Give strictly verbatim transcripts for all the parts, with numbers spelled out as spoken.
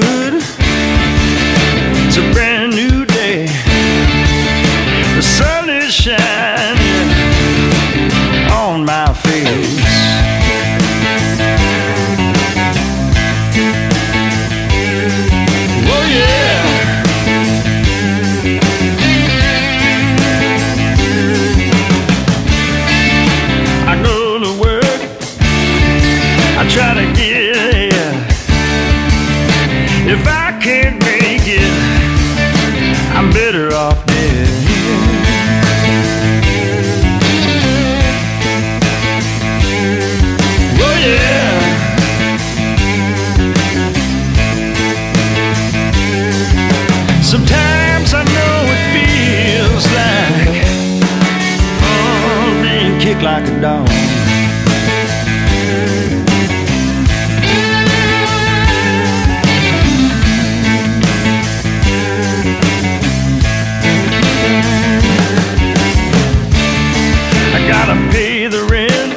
good. It's a brand new day. The sun is shining on my face. Oh yeah. I go to work, I try to get ahead. If I can't make it, I'm better off dead. Oh yeah. Sometimes I know it feels like oh, being kicked like a dog. Gotta pay the rent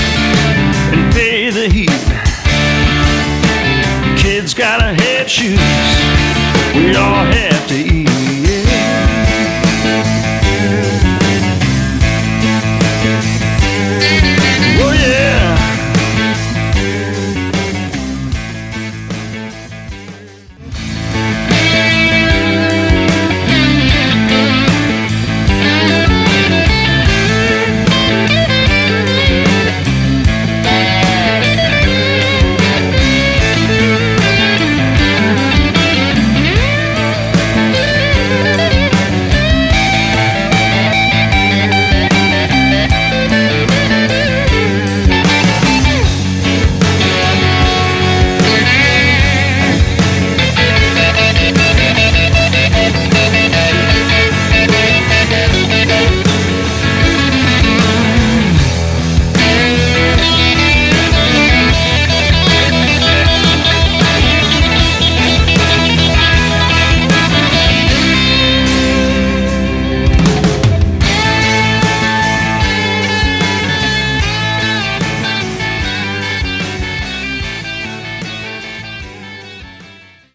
and pay the heat. Kids gotta have shoes